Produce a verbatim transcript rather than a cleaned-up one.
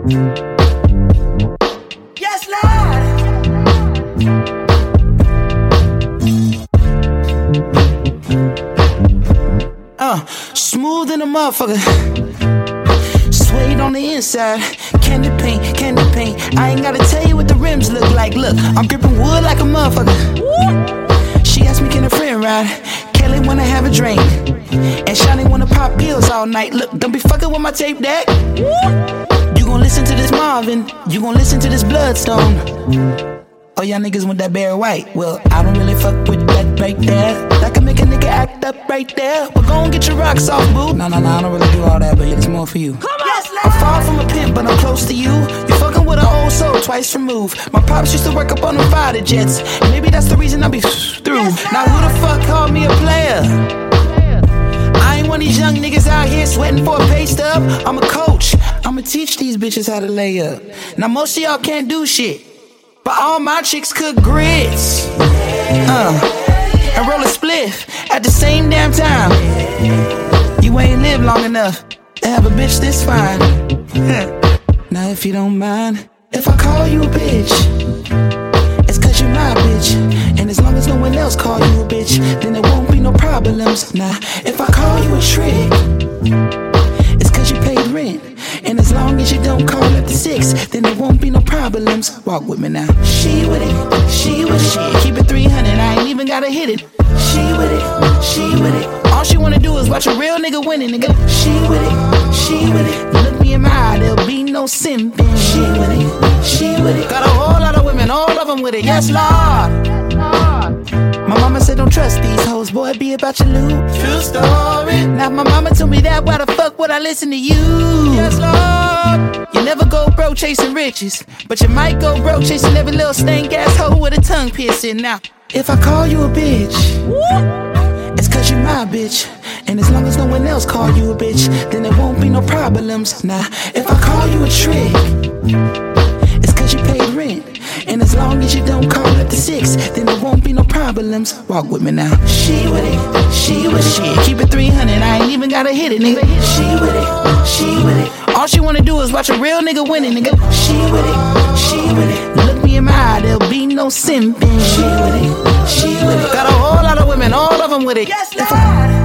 Yes, Lord. Uh, smooth in a motherfucker. Suede on the inside. Candy paint, candy paint. I ain't gotta tell you what the rims look like. Look, I'm gripping wood like a motherfucker. She asked me, can a friend ride? Kelly wanna have a drink. And Shawty wanna pop pills all night. Look, don't be fucking with my tape deck. You gon' listen to this Marvin. You gon' listen to this Bloodstone. Oh, y'all niggas want that Barry White. Well, I don't really fuck with that right there. That can make a nigga act up right there. Well, gon' get your rocks off, boo. No, no, no, I don't really do all that, but it's more for you. Come on. Yes, I'm far from a pimp, but I'm close to you. You fucking with an old soul twice removed. My pops used to work up on them fighter jets. Maybe that's the reason I be through. Yes, now who the fuck called me a player? I ain't one of these young niggas out here sweating for a pay stub. I'm a coach. I'ma teach these bitches how to lay up. Now most of y'all can't do shit, but all my chicks cook grits. Uh, and roll a spliff at the same damn time. You ain't lived long enough to have a bitch this fine. Now if you don't mind, if I call you a bitch, it's cause you my bitch. And as long as no one else call you a bitch, then there won't be no problems. Now if I call you a trick, it's cause you paid rent. And as long as you don't call up the six, then there won't be no problems. Walk with me now. She with it, she with it. Shit, keep it three hundred, I ain't even gotta hit it. She with it, she with it. All she wanna do is watch a real nigga winning, nigga. She with it, she with it. Look me in my eye, there'll be no simping. She with it, she with it. Got a whole lot of women, all of them with it. Yes, Lord. My mama said don't trust these hoes, boy, be about your loot. True story. Now my mama told me that, why the fuck would I listen to you? Yes, Lord. You never go broke chasing riches, but you might go broke chasing every little stank ass hoe with a tongue piercing. Now, if I call you a bitch, it's cause you my bitch. And as long as no one else call you a bitch, then there won't be no problems. Now, if I call you a trick, it's cause you paid rent. And as long as you don't call up the six, then there won't be no problems. Walk with me now. She with it, she with it. Shit, keep it three hundred, I ain't even gotta hit it, nigga. She with it, she with it. All she wanna do is watch a real nigga winning, nigga. She with it, she with it. Look me in my eye, there'll be no simping. She with it, she with it. Got a whole lot of women, all of them with it. Yes, Lord.